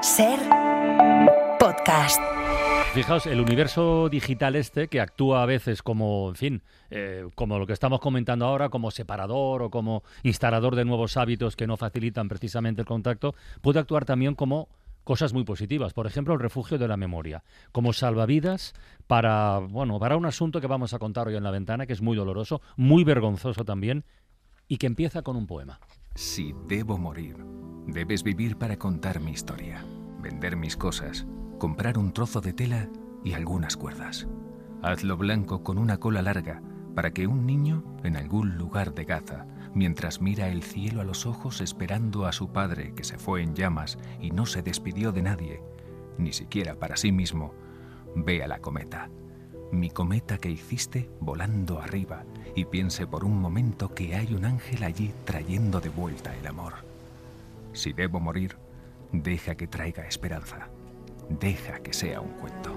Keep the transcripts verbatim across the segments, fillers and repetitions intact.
Ser podcast. Fijaos, el universo digital este, que actúa a veces como, en fin, eh, como lo que estamos comentando ahora, como separador o como instalador de nuevos hábitos que no facilitan precisamente el contacto, puede actuar también como cosas muy positivas. Por ejemplo, el refugio de la memoria, como salvavidas para, bueno, para un asunto que vamos a contar hoy en La Ventana, que es muy doloroso, muy vergonzoso también, y que empieza con un poema. Si debo morir, debes vivir para contar mi historia, vender mis cosas, comprar un trozo de tela y algunas cuerdas. Hazlo blanco con una cola larga para que un niño, en algún lugar de Gaza, mientras mira el cielo a los ojos esperando a su padre que se fue en llamas y no se despidió de nadie, ni siquiera para sí mismo, vea la cometa. Mi cometa que hiciste volando arriba y piense por un momento que hay un ángel allí trayendo de vuelta el amor. Si debo morir, deja que traiga esperanza. Deja que sea un cuento.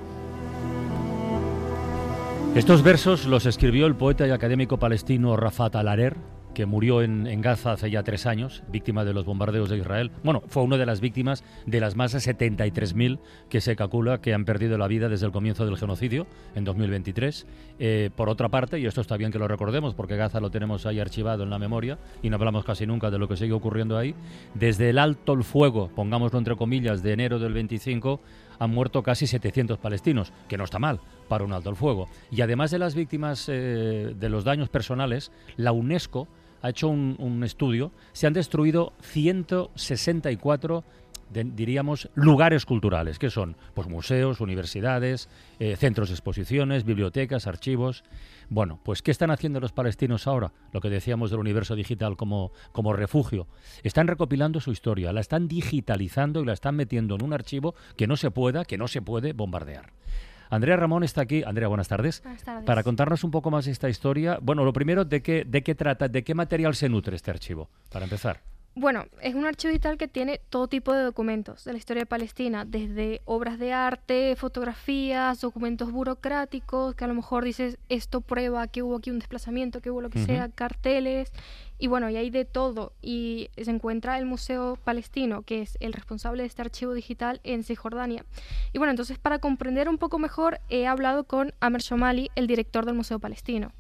Estos versos los escribió el poeta y académico palestino Rafat Al-Harer, que murió en, en Gaza hace ya tres años, víctima de los bombardeos de Israel. Bueno, fue una de las víctimas de las más de setenta y tres mil que se calcula que han perdido la vida desde el comienzo del genocidio, en dos mil veintitrés. Eh, por otra parte, y esto está bien que lo recordemos, porque Gaza lo tenemos ahí archivado en la memoria, y no hablamos casi nunca de lo que sigue ocurriendo ahí, desde el alto el fuego, pongámoslo entre comillas, de enero del veinticinco, han muerto casi setecientos palestinos, que no está mal para un alto el fuego. Y además de las víctimas eh, de los daños personales, la UNESCO ha hecho un, un estudio, se han destruido ciento sesenta y cuatro, de, diríamos, lugares culturales, que son pues museos, universidades, eh, centros de exposiciones, bibliotecas, archivos. Bueno, pues ¿qué están haciendo los palestinos ahora? Lo que decíamos del universo digital como, como refugio. Están recopilando su historia, la están digitalizando y la están metiendo en un archivo que no se pueda, que no se puede bombardear. Andrea Ramón está aquí. Andrea, buenas tardes. Buenas tardes. Para contarnos un poco más de esta historia. Bueno, lo primero, ¿de qué, de qué trata, de qué material se nutre este archivo? Para empezar. Bueno, es un archivo digital que tiene todo tipo de documentos de la historia de Palestina, desde obras de arte, fotografías, documentos burocráticos, que a lo mejor dices, esto prueba que hubo aquí un desplazamiento, que hubo lo que uh-huh. sea, carteles, y bueno, y hay de todo. Y se encuentra el Museo Palestino, que es el responsable de este archivo digital en Cisjordania. Y bueno, entonces para comprender un poco mejor, he hablado con Amer Shomali, el director del Museo Palestino.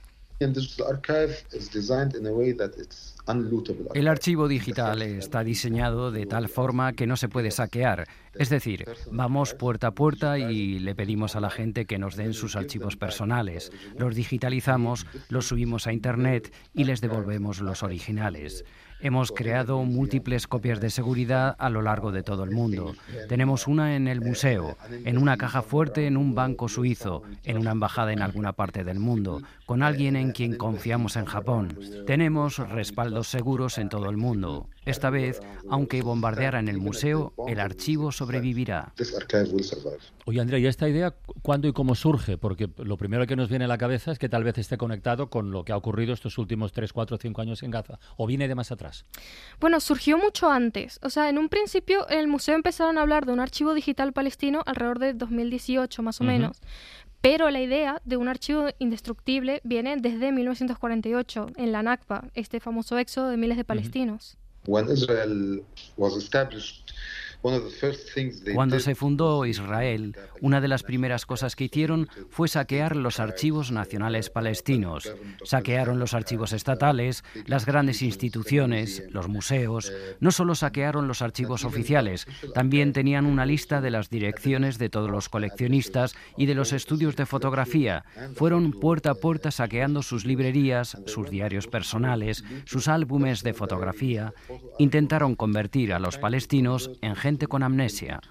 El archivo digital está diseñado de tal forma que no se puede saquear. Es decir, vamos puerta a puerta y le pedimos a la gente que nos den sus archivos personales. Los digitalizamos, los subimos a Internet y les devolvemos los originales. Hemos creado múltiples copias de seguridad a lo largo de todo el mundo. Tenemos una en el museo, en una caja fuerte en un banco suizo, en una embajada en alguna parte del mundo, con alguien en quien confiamos en Japón. Tenemos respaldos seguros en todo el mundo. Esta vez, aunque bombardearan el museo, el archivo sobrevivirá. Oye, Andrea, ¿y esta idea cuándo y cómo surge? Porque lo primero que nos viene a la cabeza es que tal vez esté conectado con lo que ha ocurrido estos últimos tres, cuatro, cinco años en Gaza. ¿O viene de más atrás? Bueno, surgió mucho antes. O sea, en un principio en el museo empezaron a hablar de un archivo digital palestino alrededor de dos mil dieciocho, más o uh-huh. menos. Pero la idea de un archivo indestructible viene desde mil novecientos cuarenta y ocho, en la Nakba, este famoso éxodo de miles de palestinos. Uh-huh. Cuando se fundó Israel, una de las primeras cosas que hicieron fue saquear los archivos nacionales palestinos. Saquearon los archivos estatales, las grandes instituciones, los museos. No solo saquearon los archivos oficiales, también tenían una lista de las direcciones de todos los coleccionistas y de los estudios de fotografía. Fueron puerta a puerta saqueando sus librerías, sus diarios personales, sus álbumes de fotografía. Intentaron convertir a los palestinos en gente con amnesia.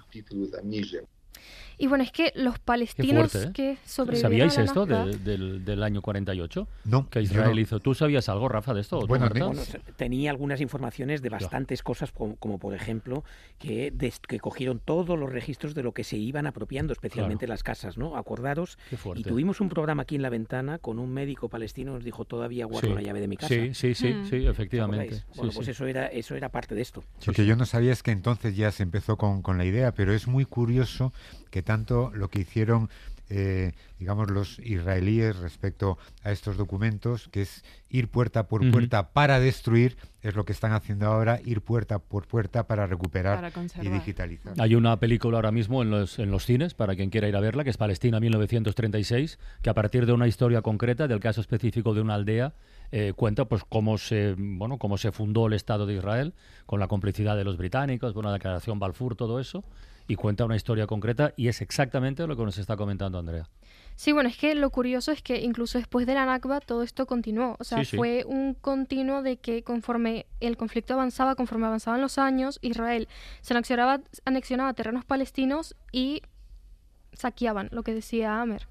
Y bueno, es que los palestinos fuerte, ¿eh? que sobrevivieron ¿Sabíais a la esto Nakba? de, del, del año cuarenta y ocho? No. Que Israel no. hizo. ¿Tú sabías algo, Rafa, de esto? Bueno, ¿tú, bueno, tenía algunas informaciones de bastantes cosas, como, como por ejemplo, que, des, que cogieron todos los registros de lo que se iban apropiando, especialmente claro. las casas, ¿no? Acordaros. Y tuvimos un programa aquí en La Ventana con un médico palestino, nos dijo, todavía guardo sí. la llave de mi casa. Sí, sí, sí, mm. sí efectivamente. Sí, bueno, pues sí. eso era eso era parte de esto. Lo que yo no sabía es que entonces ya se empezó con, con la idea, pero es muy curioso que tanto lo que hicieron eh, digamos, los israelíes respecto a estos documentos, que es ir puerta por uh-huh. puerta para destruir, es lo que están haciendo ahora, ir puerta por puerta para recuperar para y digitalizar. Hay una película ahora mismo en los, en los cines, para quien quiera ir a verla, que es Palestina mil novecientos treinta y seis, que a partir de una historia concreta, del caso específico de una aldea, eh, cuenta pues cómo se bueno cómo se fundó el Estado de Israel, con la complicidad de los británicos, bueno, la declaración Balfour, todo eso, y cuenta una historia concreta, y es exactamente lo que nos está comentando Andrea. Sí, bueno, es que lo curioso es que incluso después de la Nakba todo esto continuó. O sea, sí, sí. fue un continuo de que conforme el conflicto avanzaba, conforme avanzaban los años, Israel se anexionaba, anexionaba terrenos palestinos y saqueaban, lo que decía Amer.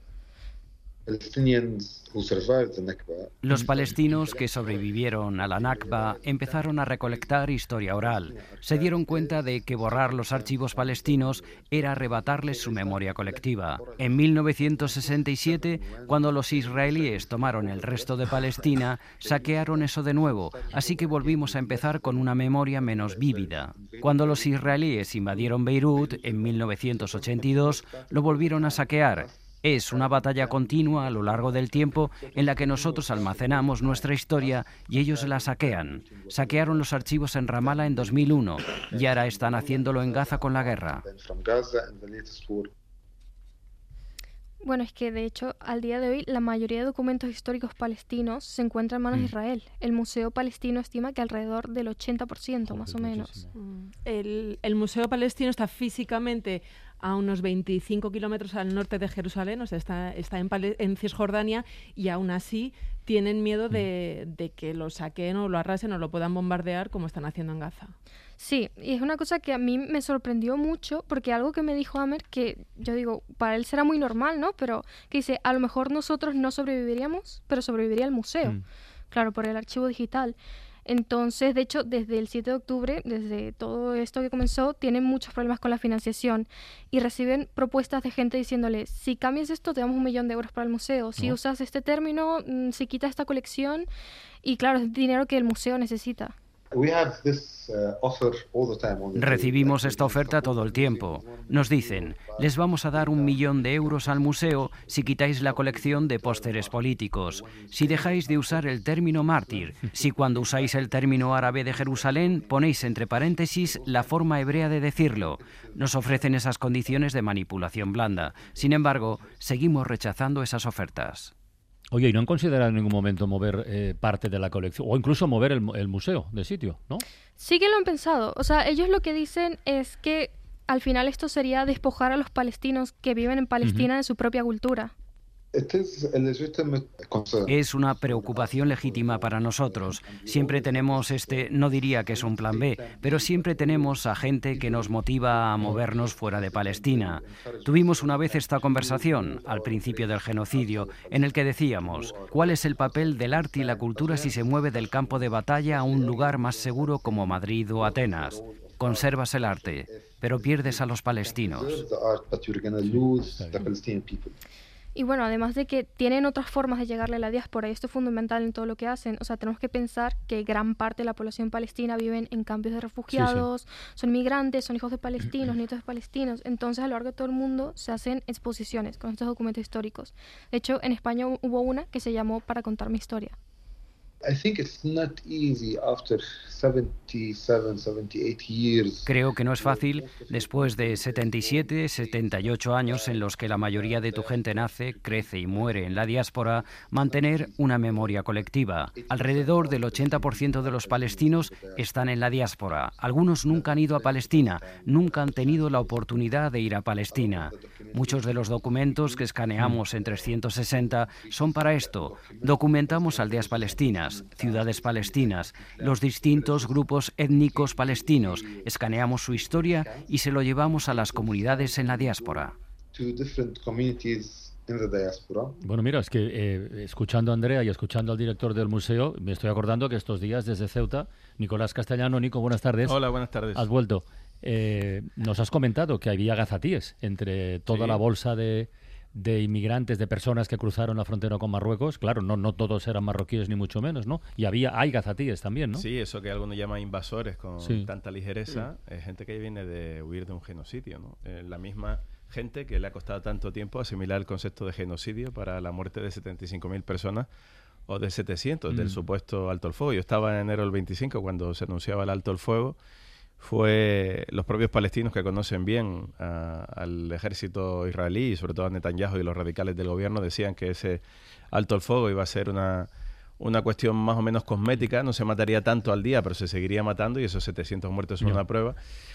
Los palestinos que sobrevivieron a la Nakba empezaron a recolectar historia oral. Se dieron cuenta de que borrar los archivos palestinos era arrebatarles su memoria colectiva. En mil novecientos sesenta y siete, cuando los israelíes tomaron el resto de Palestina, saquearon eso de nuevo, así que volvimos a empezar con una memoria menos vívida. Cuando los israelíes invadieron Beirut en mil novecientos ochenta y dos, lo volvieron a saquear. Es una batalla continua a lo largo del tiempo en la que nosotros almacenamos nuestra historia y ellos la saquean. Saquearon los archivos en Ramallah en dos mil uno y ahora están haciéndolo en Gaza con la guerra. Bueno, es que de hecho al día de hoy la mayoría de documentos históricos palestinos se encuentran en manos mm. de Israel. El Museo Palestino estima que alrededor del ochenta por ciento más o menos. El, el Museo Palestino está físicamente a unos veinticinco kilómetros al norte de Jerusalén, o sea, está, está en, Pale- en Cisjordania, y aún así tienen miedo de, de que lo saquen o lo arrasen o lo puedan bombardear como están haciendo en Gaza. Sí, y es una cosa que a mí me sorprendió mucho, porque algo que me dijo Amer, que yo digo, para él será muy normal, ¿no? Pero que dice, a lo mejor nosotros no sobreviviríamos, pero sobreviviría el museo, mm. claro, por el archivo digital. Entonces, de hecho, desde el siete de octubre, desde todo esto que comenzó, tienen muchos problemas con la financiación y reciben propuestas de gente diciéndoles, si cambias esto te damos un millón de euros para el museo, si no. usas este término, si quitas esta colección, y claro, es dinero que el museo necesita. Recibimos esta oferta todo el tiempo. Nos dicen, les vamos a dar un millón de euros al museo si quitáis la colección de pósteres políticos, si dejáis de usar el término mártir, si cuando usáis el término árabe de Jerusalén ponéis entre paréntesis la forma hebrea de decirlo. Nos ofrecen esas condiciones de manipulación blanda. Sin embargo, seguimos rechazando esas ofertas. Oye, ¿y no han considerado en ningún momento mover eh, parte de la colección o incluso mover el, el museo de sitio, no? Sí que lo han pensado. O sea, ellos lo que dicen es que al final esto sería despojar a los palestinos que viven en Palestina uh-huh. de su propia cultura. Es una preocupación legítima para nosotros. Siempre tenemos este, no diría que es un plan B, pero siempre tenemos a gente que nos motiva a movernos fuera de Palestina. Tuvimos una vez esta conversación, al principio del genocidio, en el que decíamos, ¿cuál es el papel del arte y la cultura si se mueve del campo de batalla a un lugar más seguro como Madrid o Atenas? Conservas el arte, pero pierdes a los palestinos. Y bueno, además de que tienen otras formas de llegarle a la diáspora, y esto es fundamental en todo lo que hacen, o sea, tenemos que pensar que gran parte de la población palestina viven en campos de refugiados, sí, sí. son migrantes, son hijos de palestinos, nietos de palestinos, entonces a lo largo de todo el mundo se hacen exposiciones con estos documentos históricos. De hecho, en España hubo una que se llamó Para contar mi historia. Creo que no es fácil, después de setenta y siete, setenta y ocho años en los que la mayoría de tu gente nace, crece y muere en la diáspora, mantener una memoria colectiva. Alrededor del ochenta por ciento de los palestinos están en la diáspora. Algunos nunca han ido a Palestina, nunca han tenido la oportunidad de ir a Palestina. Muchos de los documentos que escaneamos en trescientos sesenta son para esto. Documentamos aldeas palestinas, ciudades palestinas, los distintos grupos étnicos palestinos, escaneamos su historia y se lo llevamos a las comunidades en la diáspora. Bueno, mira, es que eh, escuchando a Andrea y escuchando al director del museo, me estoy acordando que estos días desde Ceuta, Nicolás Castellano, Nico, buenas tardes. Hola, buenas tardes. Has vuelto. Eh, nos has comentado que había gazatíes entre toda sí. la bolsa de... de inmigrantes, de personas que cruzaron la frontera con Marruecos. Claro, no, no todos eran marroquíes ni mucho menos, ¿no? Y había, hay gazatíes también, ¿no? Sí, eso que algunos llaman invasores con sí. tanta ligereza, sí. es gente que viene de huir de un genocidio, ¿no? Eh, la misma gente que le ha costado tanto tiempo asimilar el concepto de genocidio para la muerte de setenta y cinco mil personas, o de setecientos, Mm. del supuesto alto el fuego. Yo estaba en enero del veinticinco cuando se anunciaba el alto el fuego. Fue los propios palestinos que conocen bien uh, al ejército israelí y sobre todo a Netanyahu y los radicales del gobierno decían que ese alto el fuego iba a ser una, una cuestión más o menos cosmética, no se mataría tanto al día, pero se seguiría matando y esos setecientos muertos son Yeah. una prueba.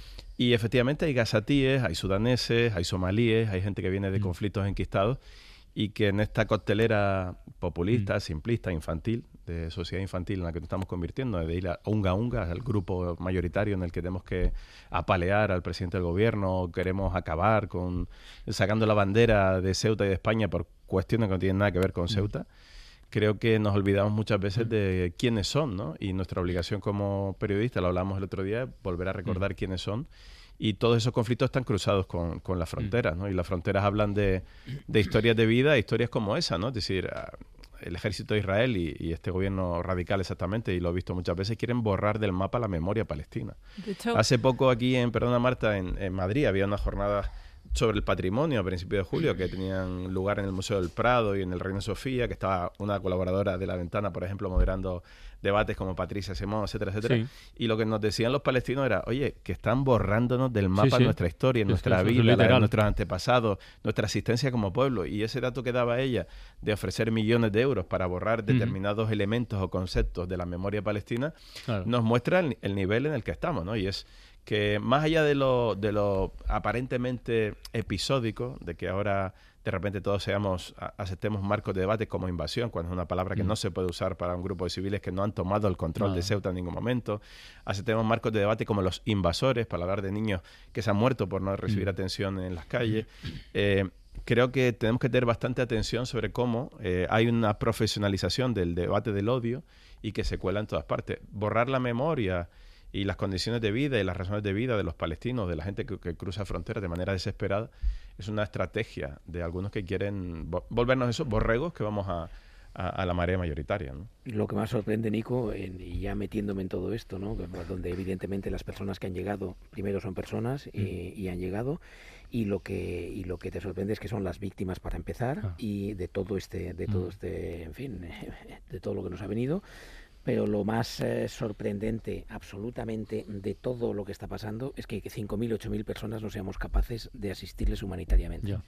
Y efectivamente hay gazatíes, hay sudaneses, hay somalíes, hay gente que viene de Mm. conflictos enquistados y que en esta costelera populista, mm. simplista, infantil, de sociedad infantil en la que nos estamos convirtiendo, de ir a unga unga, al grupo mayoritario en el que tenemos que apalear al presidente del gobierno, queremos acabar con sacando la bandera de Ceuta y de España por cuestiones que no tienen nada que ver con Ceuta. Creo que nos olvidamos muchas veces de quiénes son, ¿no? Y nuestra obligación como periodistas, lo hablamos el otro día, es volver a recordar mm. quiénes son. Y todos esos conflictos están cruzados con, con las fronteras, ¿no? Y las fronteras hablan de, de historias de vida, historias como esa, ¿no? Es decir, el ejército de Israel y, y este gobierno radical exactamente, y lo he visto muchas veces, quieren borrar del mapa la memoria palestina. De hecho, hace poco aquí, en perdona Marta, en, en Madrid había una jornada sobre el patrimonio a principios de julio que tenían lugar en el Museo del Prado y en el Reina Sofía, que estaba una colaboradora de La Ventana, por ejemplo, moderando debates como Patricia Simón, etcétera, etcétera. Sí. Y lo que nos decían los palestinos era, oye, que están borrándonos del mapa sí, sí. nuestra historia, es nuestra que vida, la de nuestros antepasados, nuestra existencia como pueblo. Y ese dato que daba ella de ofrecer millones de euros para borrar determinados uh-huh. elementos o conceptos de la memoria palestina, claro. nos muestra el, el nivel en el que estamos, ¿no? Y es que más allá de lo, de lo aparentemente episódico, de que ahora de repente todos seamos, aceptemos marcos de debate como invasión, cuando es una palabra que mm. no se puede usar para un grupo de civiles que no han tomado el control no. de Ceuta en ningún momento, aceptemos marcos de debate como los invasores, para hablar de niños que se han muerto por no recibir mm. atención en las calles. Eh, creo que tenemos que tener bastante atención sobre cómo eh, hay una profesionalización del debate del odio y que se cuela en todas partes. Borrar la memoria y las condiciones de vida y las razones de vida de los palestinos, de la gente que, que cruza fronteras de manera desesperada, es una estrategia de algunos que quieren vo- volvernos esos borregos que vamos a, a, a la marea mayoritaria, ¿no? Lo que más sorprende, Nico, en, y ya metiéndome en todo esto, ¿no? Donde evidentemente las personas que han llegado, primero son personas y, mm. y han llegado, y lo que y lo que te sorprende es que son las víctimas para empezar, ah. y de todo este, de todo mm. este, en fin, de todo lo que nos ha venido. Pero lo más eh, sorprendente absolutamente de todo lo que está pasando es que cinco mil, ocho mil personas no seamos capaces de asistirles humanitariamente. Yeah.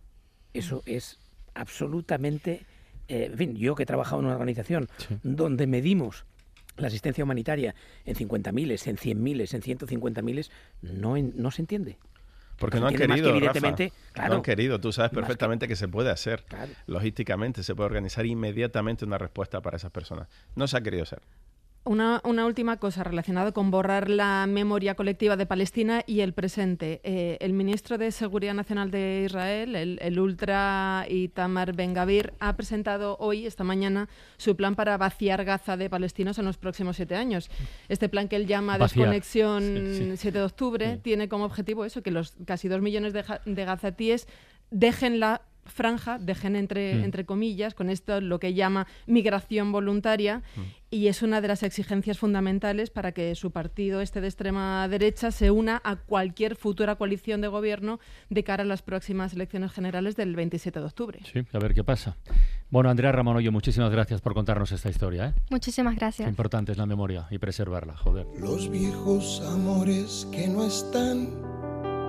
Eso es absolutamente... Eh, en fin, yo que he trabajado en una organización sí. donde medimos la asistencia humanitaria en cincuenta miles, en cien miles, en ciento cincuenta miles, no, en, no se entiende. Porque no han querido, que evidentemente, Rafa, claro, no han querido. Tú sabes perfectamente que, que se puede hacer. Claro. Logísticamente se puede organizar inmediatamente una respuesta para esas personas. No se ha querido hacer. Una, una última cosa relacionada con borrar la memoria colectiva de Palestina y el presente. Eh, el ministro de Seguridad Nacional de Israel, el, el ultra Itamar Ben-Gvir, ha presentado hoy, esta mañana, su plan para vaciar Gaza de palestinos en los próximos siete años. Este plan que él llama vaciar. Desconexión sí, sí. siete de octubre sí. tiene como objetivo eso, que los casi dos millones de, de gazatíes dejen la franja, dejen entre, mm. entre comillas, con esto lo que llama migración voluntaria, mm. y es una de las exigencias fundamentales para que su partido, este de extrema derecha, se una a cualquier futura coalición de gobierno de cara a las próximas elecciones generales del veintisiete de octubre. Sí, a ver qué pasa. Bueno, Andrea Ramonollo, muchísimas gracias por contarnos esta historia, ¿eh? Muchísimas gracias. Qué importante es la memoria y preservarla, joder. Los viejos amores que no están,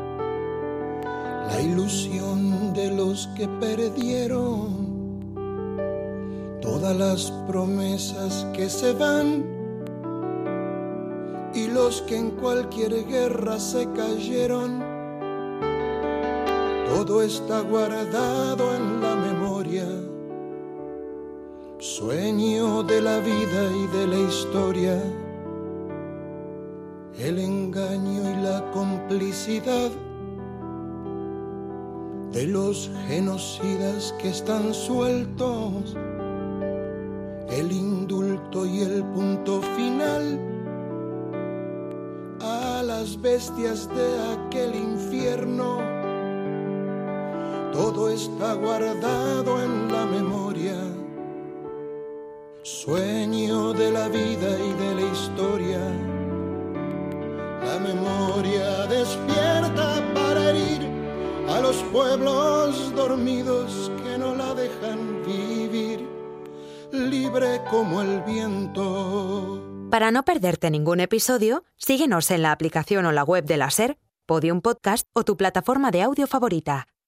la ilusión de los que perdieron, todas las promesas que se van y los que en cualquier guerra se cayeron. Todo está guardado en la memoria, sueño de la vida y de la historia, el engaño y la complicidad de los genocidas que están sueltos, el indulto y el punto final a las bestias de aquel infierno. Todo está guardado en la memoria, sueño de la vida y de la historia. La memoria despierta para herir a los pueblos dormidos que no la dejan vivir. libre como el viento. Para no perderte ningún episodio, síguenos en la aplicación o la web de la SER, Podium Podcast o tu plataforma de audio favorita.